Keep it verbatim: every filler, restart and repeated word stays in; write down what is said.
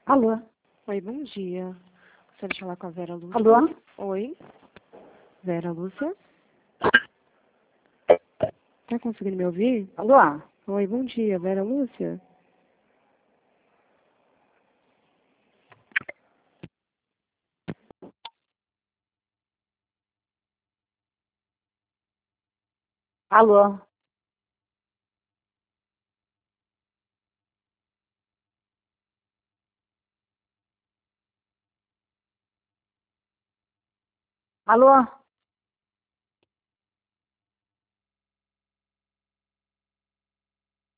Alô? Oi, bom dia. Gostaria de falar com a Vera Lúcia. Alô? Oi. Vera Lúcia? Tá conseguindo me ouvir? Alô? Oi, bom dia, Vera Lúcia? Alô? Alô?